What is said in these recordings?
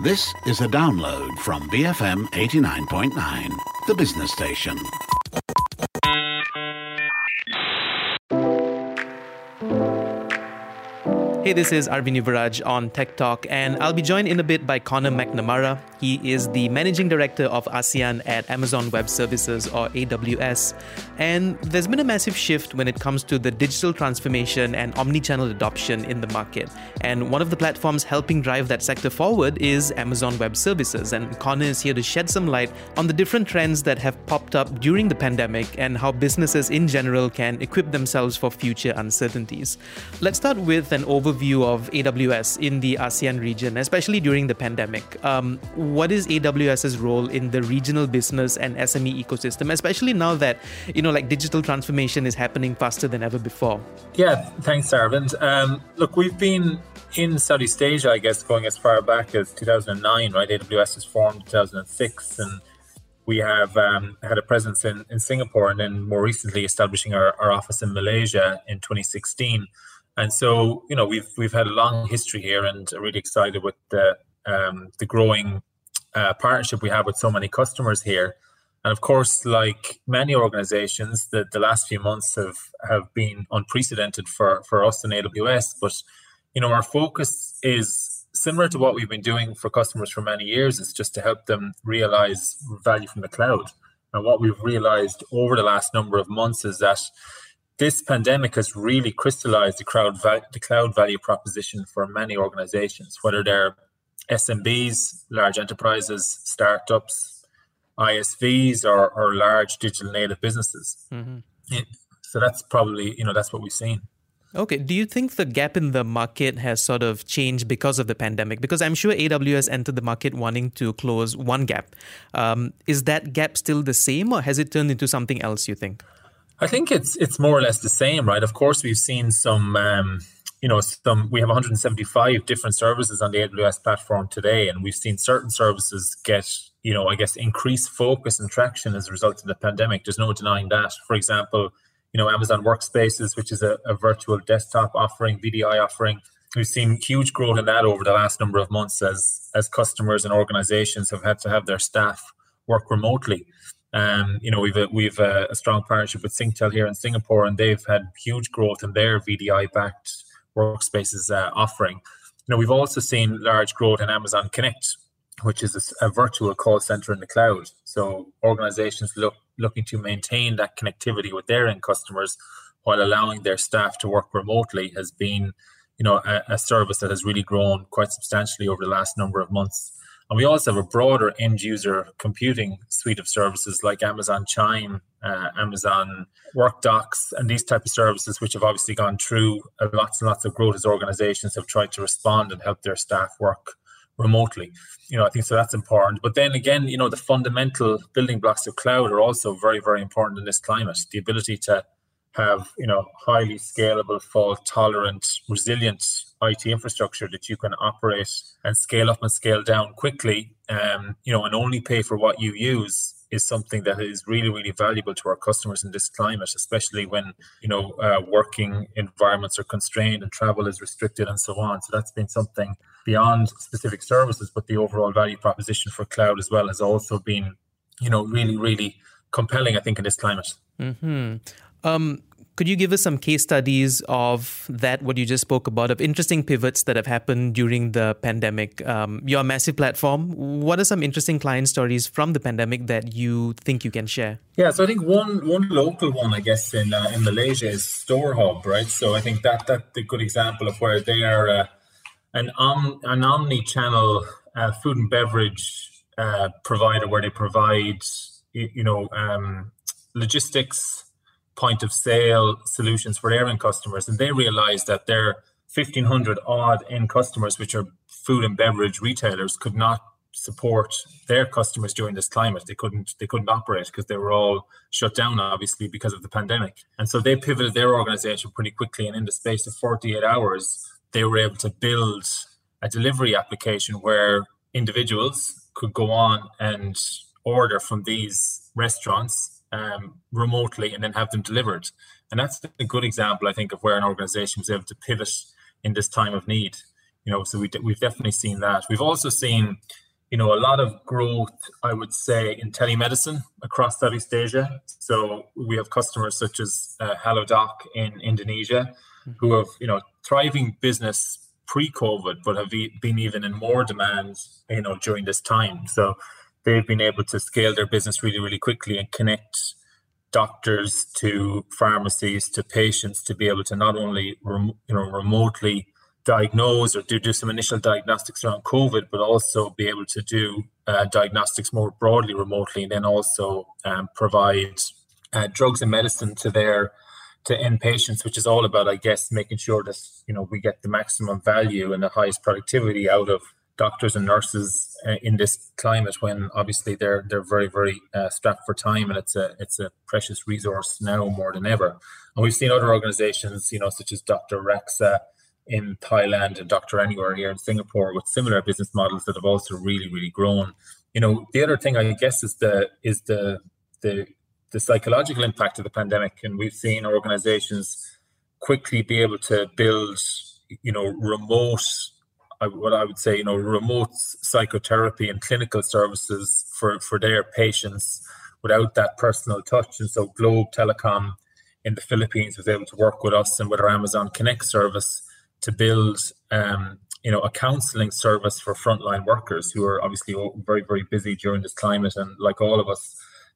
This is a download from BFM 89.9, the business station. Hey, this is Arvind Yuvaraj on Tech Talk, and I'll be joined in a bit by Connor McNamara. He is the Managing Director of ASEAN at Amazon Web Services, or AWS. And there's been a massive shift when it comes to the digital transformation and omni-channel adoption in the market. And one of the platforms helping drive that sector forward is Amazon Web Services. And Connor is here to shed some light on the different trends that have popped up during the pandemic and how businesses in general can equip themselves for future uncertainties. Let's start with an overview of AWS in the ASEAN region, especially during the pandemic. What is AWS's role in the regional business and SME ecosystem, especially now that, digital transformation is happening faster than ever before? Yeah, thanks, Arvind. Look, we've been in Southeast Asia, I guess, going as far back as 2009, right? AWS was formed in 2006, and we have had a presence in Singapore, and then more recently establishing our office in Malaysia in 2016. And so, we've had a long history here, and are really excited with the growing partnership we have with so many customers here. And of course, like many organizations, the last few months have been unprecedented for us in AWS. But, our focus is similar to what we've been doing for customers for many years. It's just to help them realize value from the cloud. And what we've realized over the last number of months is that this pandemic has really crystallized the cloud value proposition for many organizations, whether they're SMBs, large enterprises, startups, ISVs, or large digital native businesses. Mm-hmm. So that's probably, that's what we've seen. Okay. Do you think the gap in the market has sort of changed because of the pandemic? Because I'm sure AWS entered the market wanting to close one gap. Is that gap still the same, or has it turned into something else, you think? I think it's more or less the same, right? Of course, we've seen some, we have 175 different services on the AWS platform today, and we've seen certain services get, increased focus and traction as a result of the pandemic. There's no denying that. For example, Amazon Workspaces, which is a virtual desktop offering, VDI offering. We've seen huge growth in that over the last number of months as customers and organizations have had to have their staff work remotely. We've a strong partnership with Singtel here in Singapore, and they've had huge growth in their VDI-backed workspaces offering. We've also seen large growth in Amazon Connect, which is a virtual call center in the cloud. So organizations looking to maintain that connectivity with their end customers while allowing their staff to work remotely has been, a service that has really grown quite substantially over the last number of months. And we also have a broader end-user computing suite of services like Amazon Chime, Amazon WorkDocs, and these type of services, which have obviously gone through lots and lots of growth as organizations have tried to respond and help their staff work remotely. I think so that's important. But then again, the fundamental building blocks of cloud are also very, very important in this climate. The ability to have, highly scalable, fault-tolerant, resilient IT infrastructure that you can operate and scale up and scale down quickly, and only pay for what you use is something that is really, really valuable to our customers in this climate, especially when, working environments are constrained and travel is restricted and so on. So that's been something beyond specific services, but the overall value proposition for cloud as well has also been, really, really compelling, I think, in this climate. Mm-hmm. Could you give us some case studies of that, what you just spoke about, of interesting pivots that have happened during the pandemic? You're a massive platform. What are some interesting client stories from the pandemic that you think you can share? Yeah, so I think one local one, I guess, in Malaysia is StoreHub, right? So I think that's a good example of where they are an omni-channel food and beverage provider where they provide, logistics, point of sale solutions for their end customers. And they realized that their 1,500 odd end customers, which are food and beverage retailers, could not support their customers during this climate. They couldn't operate because they were all shut down, obviously, because of the pandemic. And so they pivoted their organization pretty quickly. And in the space of 48 hours, they were able to build a delivery application where individuals could go on and order from these restaurants remotely and then have them delivered. And that's a good example, I think, of where an organization was able to pivot in this time of need. So we've definitely seen that. We've also seen, a lot of growth, I would say, in telemedicine across Southeast Asia. So we have customers such as Halodoc in Indonesia, who have, thriving business pre-COVID, but have been even in more demand, during this time. So they've been able to scale their business really, really quickly and connect doctors to pharmacies to patients to be able to not only, remotely diagnose or do some initial diagnostics around COVID, but also be able to do diagnostics more broadly remotely, and then also provide drugs and medicine to end patients, which is all about, I guess, making sure that, we get the maximum value and the highest productivity out of doctors and nurses in this climate when obviously they're very, very strapped for time, and it's a precious resource now more than ever. And we've seen other organizations, such as Dr. Raksa in Thailand and Dr. Anywhere here in Singapore with similar business models that have also really, really grown. The other thing, I guess, is the psychological impact of the pandemic, and we've seen organizations quickly be able to build, remote psychotherapy and clinical services for their patients without that personal touch. And so Globe Telecom in the Philippines was able to work with us and with our Amazon Connect service to build, a counseling service for frontline workers who are obviously very, very busy during this climate. And like all of us,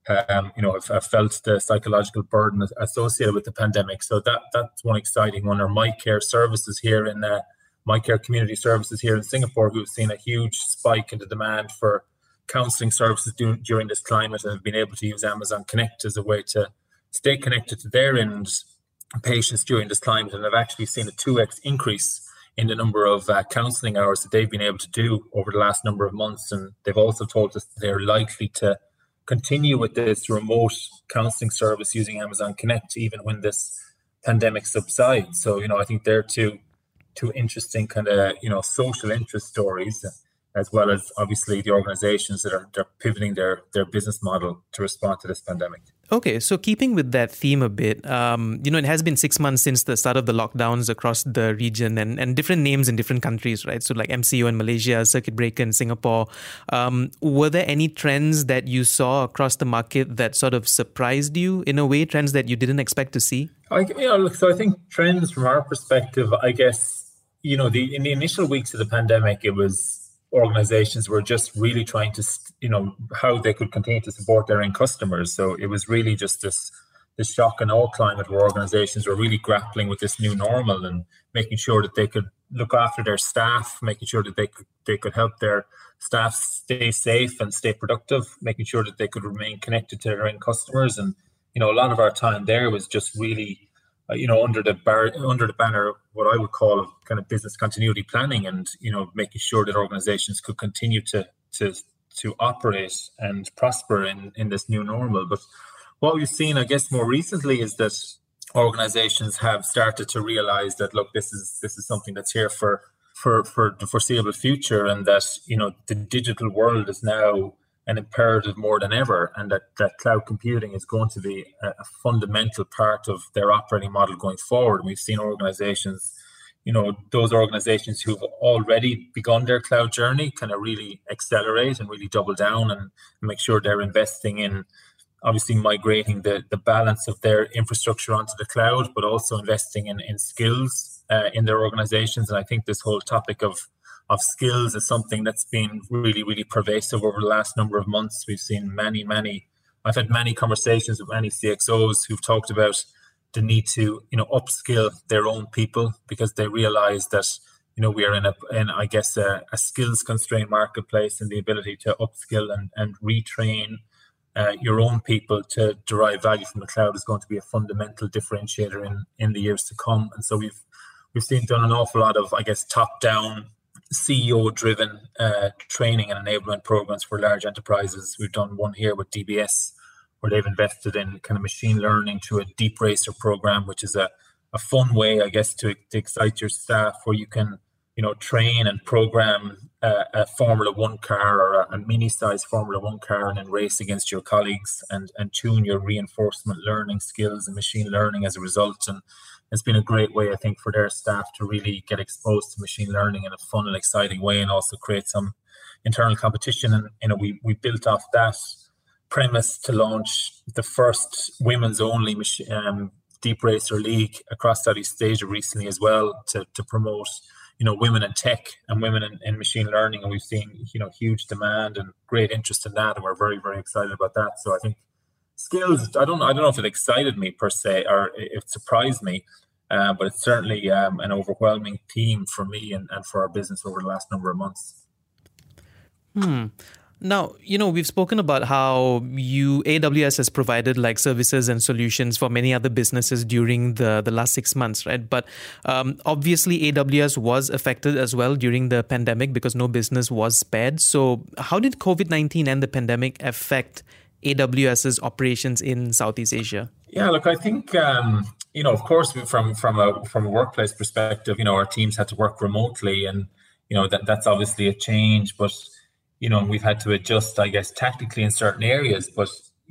have felt the psychological burden associated with the pandemic. So that's one exciting one. Or MyCare services here in MyCare Community Services here in Singapore, who've seen a huge spike in the demand for counseling services during this climate, and have been able to use Amazon Connect as a way to stay connected to their end patients during this climate, and have actually seen a 2x increase in the number of counseling hours that they've been able to do over the last number of months. And they've also told us they're likely to continue with this remote counseling service using Amazon Connect even when this pandemic subsides. So, I think they're two interesting kind of, social interest stories, as well as obviously the organizations that are pivoting their business model to respond to this pandemic. Okay, so keeping with that theme a bit, it has been 6 months since the start of the lockdowns across the region, and different names in different countries, right? So like MCO in Malaysia, Circuit Breaker in Singapore. Were there any trends that you saw across the market that sort of surprised you in a way, trends that you didn't expect to see? So I think trends from our perspective, I guess, in the initial weeks of the pandemic, it was organizations were just really trying to, how they could continue to support their end customers. So it was really just this shock and awe climate where organizations were really grappling with this new normal and making sure that they could look after their staff, making sure that they could help their staff stay safe and stay productive, making sure that they could remain connected to their end customers. And, a lot of our time there was just really, under the banner, what I would call of kind of business continuity planning, and making sure that organizations could continue to operate and prosper in this new normal. But what we've seen, I guess, more recently is that organizations have started to realize that, look, this is something that's here for the foreseeable future, and that the digital world is now an imperative more than ever, and that cloud computing is going to be a fundamental part of their operating model going forward. And we've seen organizations, those organizations who've already begun their cloud journey kind of really accelerate and really double down and make sure they're investing in obviously migrating the balance of their infrastructure onto the cloud, but also investing in skills in their organizations. And I think this whole topic of skills is something that's been really, really pervasive over the last number of months. We've seen I've had many conversations with many CXOs who've talked about the need to, upskill their own people, because they realize that, we are in a skills constrained marketplace, and the ability to upskill and retrain your own people to derive value from the cloud is going to be a fundamental differentiator in the years to come. And so we've seen done an awful lot of, I guess, top-down CEO-driven training and enablement programs for large enterprises. We've done one here with DBS, where they've invested in kind of machine learning through a Deep Racer program, which is a fun way, I guess, to excite your staff, where you can train and program a Formula One car or a mini-size Formula One car and then race against your colleagues and tune your reinforcement learning skills and machine learning as a result. And it's been a great way, I think, for their staff to really get exposed to machine learning in a fun and exciting way, and also create some internal competition. And we built off that premise to launch the first women's only Deep Racer League across Southeast Asia recently as well, to promote women in tech and women in machine learning. And we've seen huge demand and great interest in that, and we're very, very excited about that. So I think skills, I don't know if it excited me per se or it surprised me, but it's certainly an overwhelming theme for me and for our business over the last number of months. Now, we've spoken about how AWS has provided like services and solutions for many other businesses during the last 6 months, right? But obviously AWS was affected as well during the pandemic because no business was spared. So how did COVID-19 and the pandemic affect AWS's operations in Southeast Asia? Yeah, look, I think, of course, from a workplace perspective, our teams had to work remotely, and, that's obviously a change, but we've had to adjust, I guess, tactically in certain areas. But,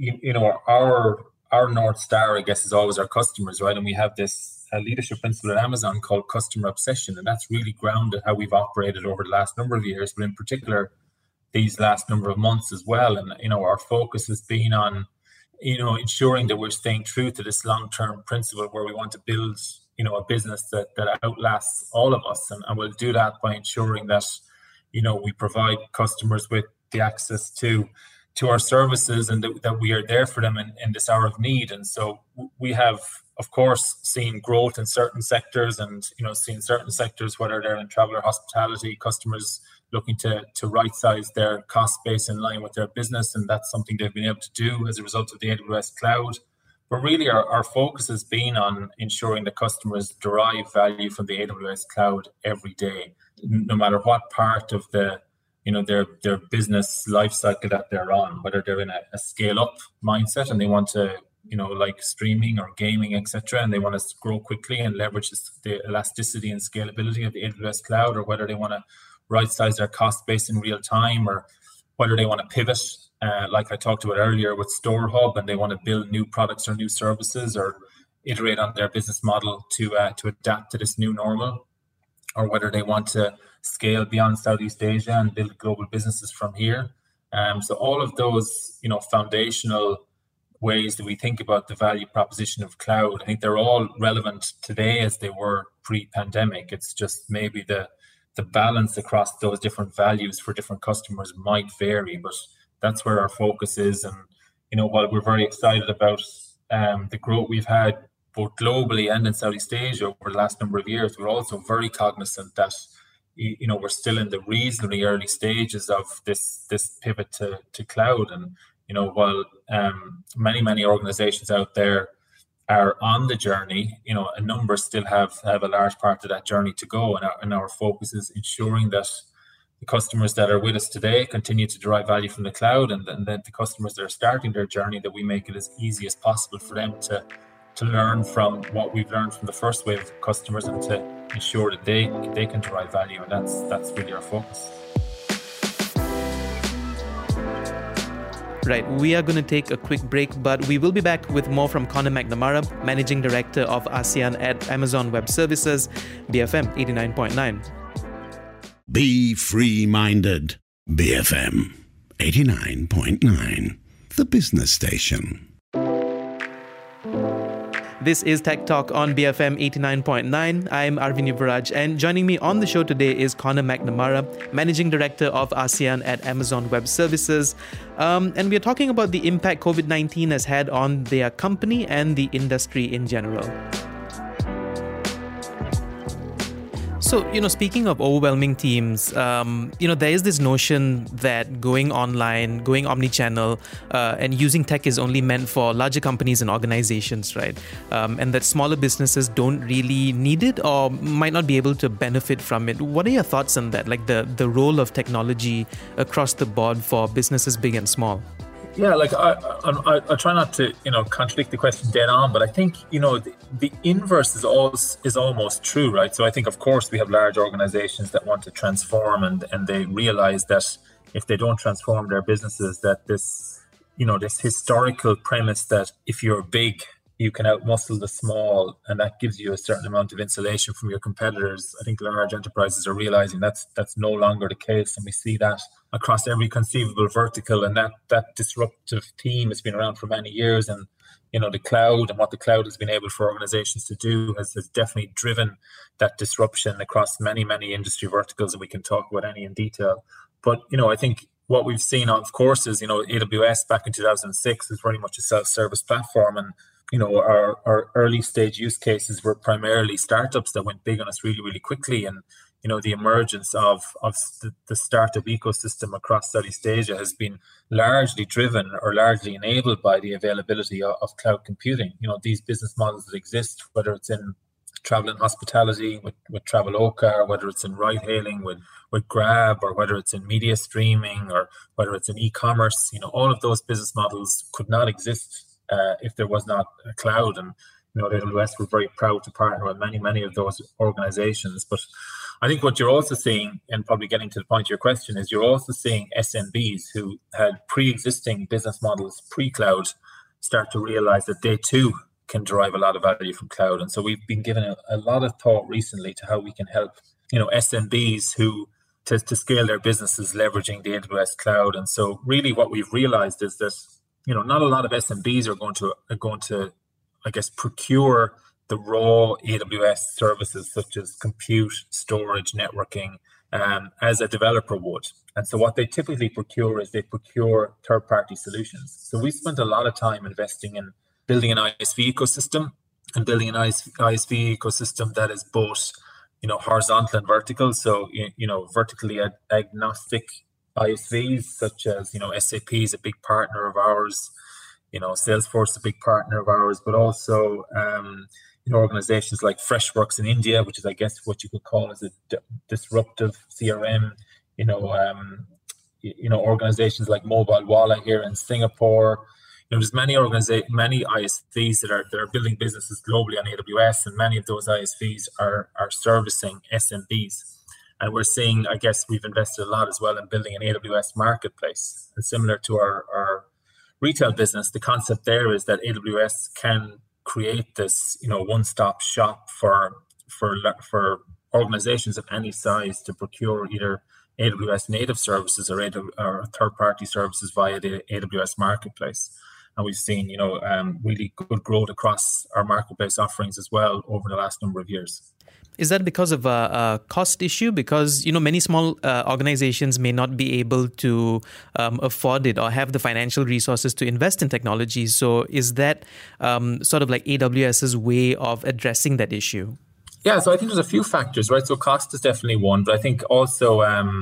our North Star, I guess, is always our customers, right? And we have this leadership principle at Amazon called customer obsession. And that's really grounded how we've operated over the last number of years, but in particular, these last number of months as well. And, our focus has been on, ensuring that we're staying true to this long-term principle where we want to build, a business that outlasts all of us. And we'll do that by ensuring that, we provide customers with the access to our services and that we are there for them in this hour of need. And so we have, of course, seen growth in certain sectors and, seen certain sectors, whether they're in travel or hospitality, customers looking to right-size their cost base in line with their business. And that's something they've been able to do as a result of the AWS cloud. But really, our focus has been on ensuring that customers derive value from the AWS cloud every day, no matter what part of their business life cycle that they're on, whether they're in a scale-up mindset and they want to, like streaming or gaming, etc., and they want to grow quickly and leverage the elasticity and scalability of the AWS cloud, or whether they want to right-size their cost base in real time, or whether they want to pivot, like I talked about earlier with StoreHub, and they want to build new products or new services or iterate on their business model to adapt to this new normal, or whether they want to scale beyond Southeast Asia and build global businesses from here. So all of those, foundational ways that we think about the value proposition of cloud, I think they're all relevant today as they were pre-pandemic. It's just maybe the balance across those different values for different customers might vary, but that's where our focus is. And, while we're very excited about the growth we've had both globally and in Southeast Asia over the last number of years, we're also very cognizant that, we're still in the reasonably early stages of this pivot to cloud. And, while many organizations out there are on the journey, a number still have a large part of that journey to go. And our focus is ensuring that the customers that are with us today continue to derive value from the cloud, and then the customers that are starting their journey, that we make it as easy as possible for them to learn from what we've learned from the first wave of customers and to ensure that they can derive value. And that's really our focus. Right, we are going to take a quick break, but we will be back with more from Conor McNamara, Managing Director of ASEAN at Amazon Web Services, BFM 89.9. Be free-minded. BFM 89.9, the business station. This is Tech Talk on BFM 89.9. I'm Arvin Yuvaraj, and joining me on the show today is Conor McNamara, Managing Director of ASEAN at Amazon Web Services. And we are talking about the impact COVID-19 has had on their company and the industry in general. So, speaking of overwhelming teams, there is this notion that going online, going omnichannel, and using tech is only meant for larger companies and organizations, right? And that smaller businesses don't really need it or might not be able to benefit from it. What are your thoughts on that? Like the role of technology across the board for businesses big and small? Yeah, like I try not to, contradict the question dead on, but I think, the inverse is almost true, right? So I think, of course, we have large organizations that want to transform, and they realize that if they don't transform their businesses, that this historical premise that if you're big, you can outmuscle the small, and that gives you a certain amount of insulation from your competitors. I think large enterprises are realizing that's no longer the case, and we see that across every conceivable vertical. And that disruptive theme has been around for many years. And the cloud and what the cloud has been able for organizations to do has definitely driven that disruption across many industry verticals, and we can talk about any in detail. But I think what we've seen, of course, is AWS back in 2006 is very much a self-service platform, and our early stage use cases were primarily startups that went big on us really, really quickly. And, the emergence of the startup ecosystem across Southeast Asia has been largely driven or largely enabled by the availability of cloud computing. These business models that exist, whether it's in travel and hospitality with Traveloka, or whether it's in ride hailing with Grab, or whether it's in media streaming, or whether it's in e-commerce, all of those business models could not exist if there was not a cloud. And AWS were very proud to partner with many of those organizations. But I think what you're also seeing, and probably getting to the point of your question, is you're also seeing SMBs who had pre-existing business models pre-cloud start to realize that they too can derive a lot of value from cloud. And so we've been given a lot of thought recently to how we can help SMBs who to scale their businesses leveraging the AWS cloud. And so really what we've realized is that not a lot of SMBs are going to I guess procure the raw AWS services such as compute, storage, networking, as a developer would. And so what they typically procure is they procure third-party solutions. So we spent a lot of time investing in building an ISV ecosystem, and building an ISV ecosystem that is both, horizontal and vertical. So, vertically agnostic ISVs such as, SAP is a big partner of ours, Salesforce is a big partner of ours, but also, organizations like Freshworks in India, which is, I guess, what you could call as a disruptive CRM, organizations like Mobile Wallet here in Singapore. There's many ISVs that are building businesses globally on AWS, and many of those ISVs are servicing SMBs. And we're seeing, I guess, we've invested a lot as well in building an AWS marketplace. And similar to our retail business, the concept there is that AWS can create this, one-stop shop for organizations of any size to procure either AWS native services or third-party services via the AWS marketplace. And we've seen, really good growth across our marketplace offerings as well over the last number of years. Is that because of a cost issue? Because, many small organizations may not be able to afford it or have the financial resources to invest in technology. So is that sort of like AWS's way of addressing that issue? Yeah, so I think there's a few factors, right? So cost is definitely one, but I think also,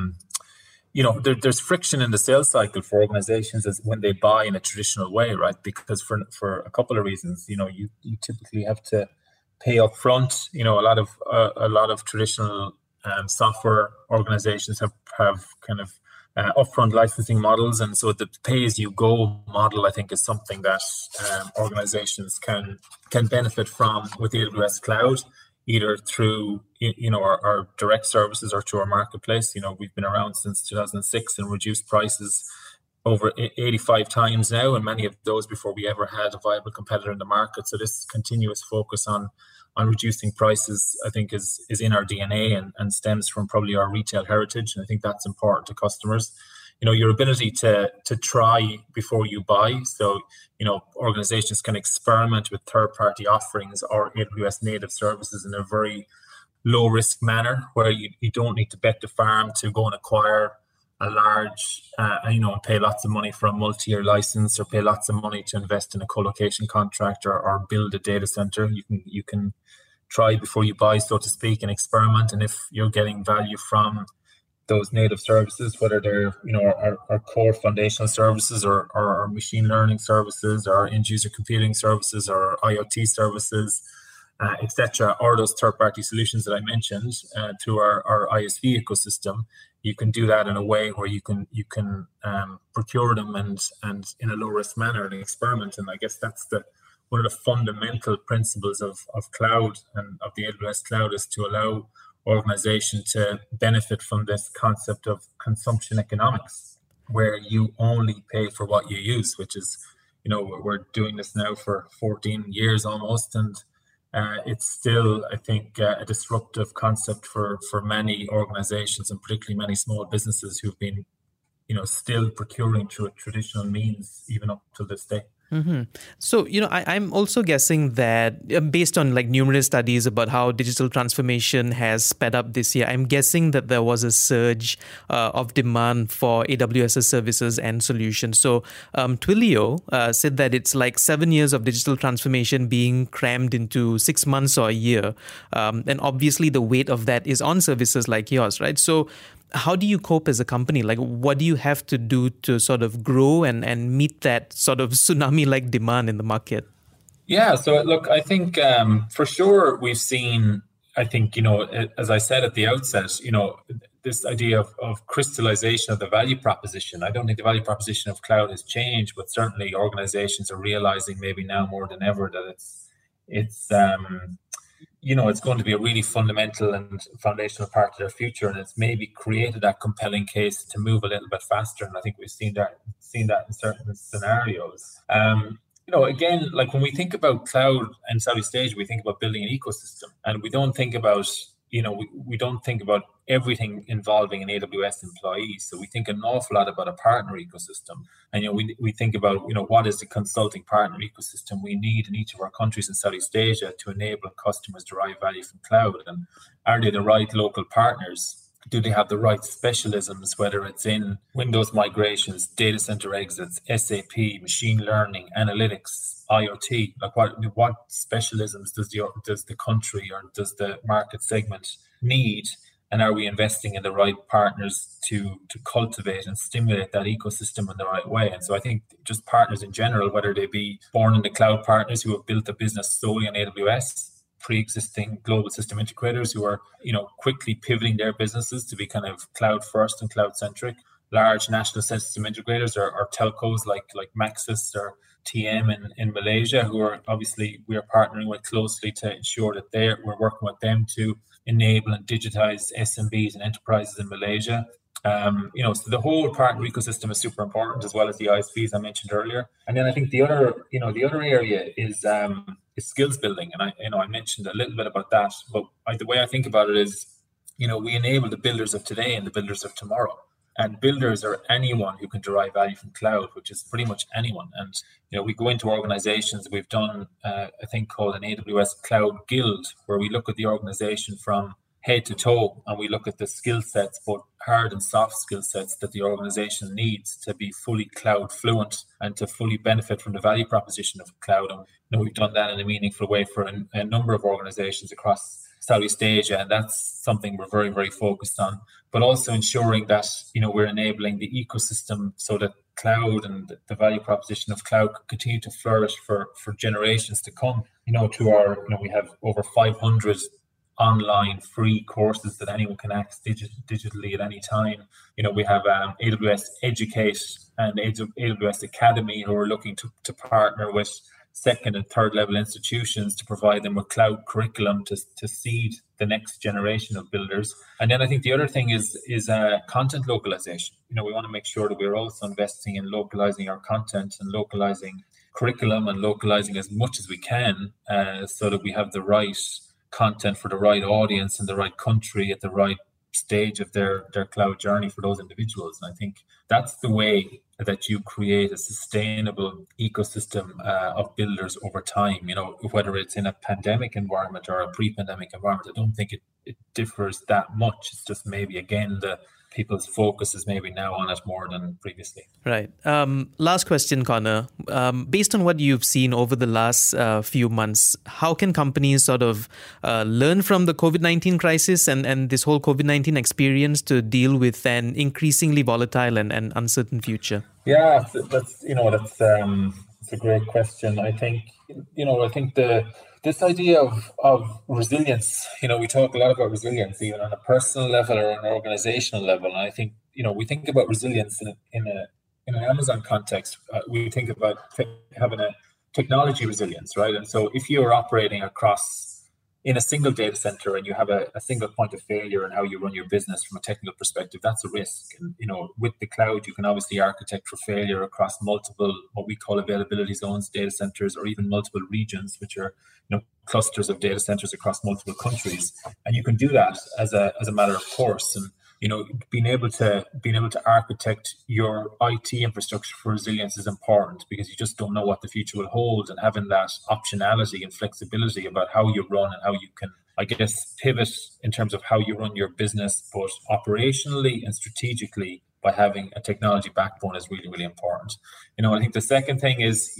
there's friction in the sales cycle for organizations as when they buy in a traditional way, right? Because for a couple of reasons, you typically have to pay up front. A lot of traditional software organizations have kind of upfront licensing models, and so the pay-as-you-go model, I think, is something that organizations can benefit from with the AWS cloud, either through our direct services or through our marketplace. We've been around since 2006 and reduced prices over 85 times now, and many of those before we ever had a viable competitor in the market. So this continuous focus on reducing prices, I think, is in our DNA and stems from probably our retail heritage. And I think that's important to customers. Your ability to try before you buy. So, organizations can experiment with third-party offerings or AWS native services in a very low-risk manner, where you don't need to bet the farm to go and acquire a large, and pay lots of money for a multi-year license, or pay lots of money to invest in a co-location contract or build a data center. You can try before you buy, so to speak, and experiment. And if you're getting value from those native services, whether they're our core foundational services or our machine learning services, or end user computing services, or IoT services, etc., or those third-party solutions that I mentioned through our ISV ecosystem, you can do that in a way where you can procure them and in a low-risk manner and experiment. And I guess that's one of the fundamental principles of cloud and of the AWS cloud, is to allow organizations to benefit from this concept of consumption economics, where you only pay for what you use, which is, we're doing this now for 14 years almost, and it's still, I think, a disruptive concept for many organizations, and particularly many small businesses who've been, still procuring through a traditional means even up to this day. Mm-hmm. So, I'm also guessing that based on numerous studies about how digital transformation has sped up this year, I'm guessing that there was a surge of demand for AWS services and solutions. So Twilio said that it's 7 years of digital transformation being crammed into 6 months or a year. And obviously the weight of that is on services like yours, right? So how do you cope as a company? What do you have to do to sort of grow and meet that sort of tsunami-like demand in the market? Yeah, so look, I think for sure we've seen, I think, as I said at the outset, this idea of crystallization of the value proposition. I don't think the value proposition of cloud has changed, but certainly organizations are realizing maybe now more than ever that it's going to be a really fundamental and foundational part of their future, and it's maybe created that compelling case to move a little bit faster. And I think we've seen that in certain scenarios. Again, when we think about cloud in Southeast Asia, we think about building an ecosystem, and we don't think about we don't think about everything involving an AWS employee. So we think an awful lot about a partner ecosystem. And, we think about, what is the consulting partner ecosystem we need in each of our countries in Southeast Asia to enable customers to derive value from cloud? And are they the right local partners? Do they have the right specialisms, whether it's in Windows migrations, data center exits, SAP, machine learning, analytics, IoT? What specialisms does the country or does the market segment need? And are we investing in the right partners to cultivate and stimulate that ecosystem in the right way? And so I think just partners in general, whether they be born in the cloud partners who have built a business solely on AWS, pre-existing global system integrators who are, quickly pivoting their businesses to be kind of cloud first and cloud centric, large national system integrators or telcos like Maxis or TM in Malaysia, who are obviously we are partnering with closely to ensure that we're working with them to enable and digitize SMBs and enterprises in Malaysia. So the whole partner ecosystem is super important, as well as the ISVs I mentioned earlier. And then I think the other area is skills building, and I mentioned a little bit about that. But the way I think about it is, we enable the builders of today and the builders of tomorrow. And builders are anyone who can derive value from cloud, which is pretty much anyone. And we go into organizations. We've done a thing called an AWS Cloud Guild, where we look at the organization from head to toe, and we look at the skill sets, both hard and soft skill sets, that the organization needs to be fully cloud fluent and to fully benefit from the value proposition of cloud. And we've done that in a meaningful way for a number of organizations across Southeast Asia, and that's something we're very, very focused on. But also ensuring that we're enabling the ecosystem so that cloud and the value proposition of cloud can continue to flourish for generations to come. We have over 500 online free courses that anyone can access digitally at any time. We have AWS Educate and AWS Academy, who are looking to partner with second and third level institutions to provide them with cloud curriculum to seed the next generation of builders. And then I think the other thing is content localization. We want to make sure that we're also investing in localizing our content and localizing curriculum and localizing as much as we can so that we have the right content for the right audience in the right country at the right stage of their cloud journey for those individuals. And I think that's the way that you create a sustainable ecosystem of builders over time. Whether it's in a pandemic environment or a pre-pandemic environment, I don't think it differs that much. It's just maybe, again, the people's focus is maybe now on it more than previously. Right. Last question, Connor. Based on what you've seen over the last few months, how can companies sort of learn from the COVID-19 crisis and this whole COVID-19 experience to deal with an increasingly volatile and uncertain future? Yeah, that's a great question. I think the this idea of resilience, we talk a lot about resilience, even on a personal level or an organizational level. And I think, we think about resilience in an Amazon context. We think about having a technology resilience, right? And so if you're operating in a single data center and you have a single point of failure in how you run your business from a technical perspective, that's a risk. And, with the cloud, you can obviously architect for failure across multiple, what we call availability zones, data centers, or even multiple regions, which are, clusters of data centers across multiple countries. And you can do that as a matter of course. And, being able to architect your IT infrastructure for resilience is important, because you just don't know what the future will hold, and having that optionality and flexibility about how you run and how you can, I guess, pivot in terms of how you run your business, both operationally and strategically, by having a technology backbone is really, really important. I think the second thing is,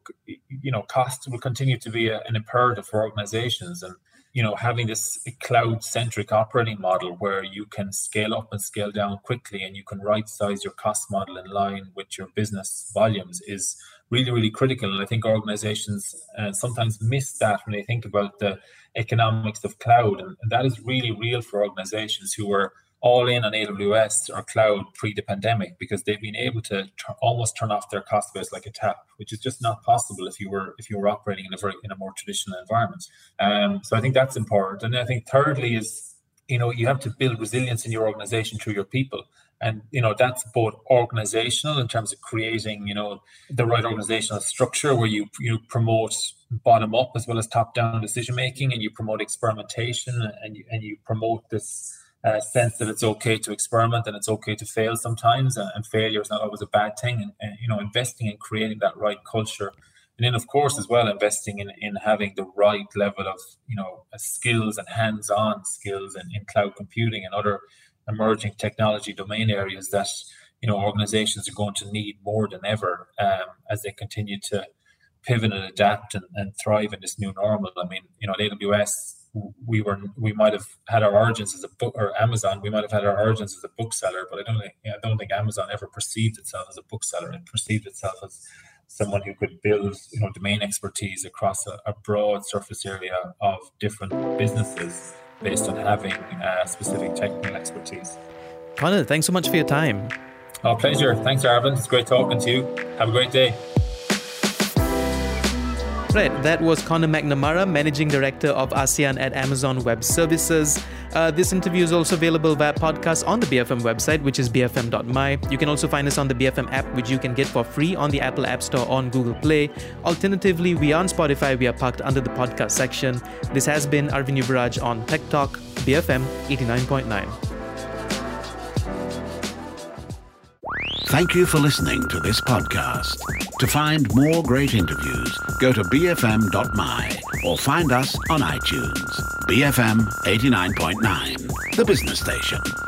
cost will continue to be an imperative for organizations, and having this cloud-centric operating model where you can scale up and scale down quickly, and you can right-size your cost model in line with your business volumes is really, really critical. And I think organizations sometimes miss that when they think about the economics of cloud. And that is really real for organizations who were all in on AWS or cloud pre the pandemic, because they've been able to almost turn off their cost base like a tap, which is just not possible if you were operating in a more traditional environment. So I think that's important. And I think thirdly is, you have to build resilience in your organization through your people. And, that's both organizational in terms of creating, the right organizational structure where you promote bottom up as well as top down decision making, and you promote experimentation, and you promote this sense that it's okay to experiment and it's okay to fail sometimes, and failure is not always a bad thing. And investing in creating that right culture, and then of course as well investing in having the right level of skills and hands-on skills in cloud computing and other emerging technology domain areas that organizations are going to need more than ever as they continue to pivot and adapt and thrive in this new normal. I mean, at AWS, we might have had our origins as a book, or Amazon, we might have had our origins as a bookseller, but I don't think Amazon ever perceived itself as a bookseller. It perceived itself as someone who could build domain expertise across a broad surface area of different businesses based on having specific technical expertise. Conor, thanks so much for your time. Oh, pleasure. Thanks, Arvind. It's great talking to you. Have a great day. Right, that was Conor McNamara, Managing Director of ASEAN at Amazon Web Services. This interview is also available via podcast on the BFM website, which is bfm.my. You can also find us on the BFM app, which you can get for free on the Apple App Store or on Google Play. Alternatively, we are on Spotify. We are parked under the podcast section. This has been Arvind Yuvaraj on Tech Talk, BFM 89.9. Thank you for listening to this podcast. To find more great interviews, go to bfm.my or find us on iTunes. BFM 89.9, the business station.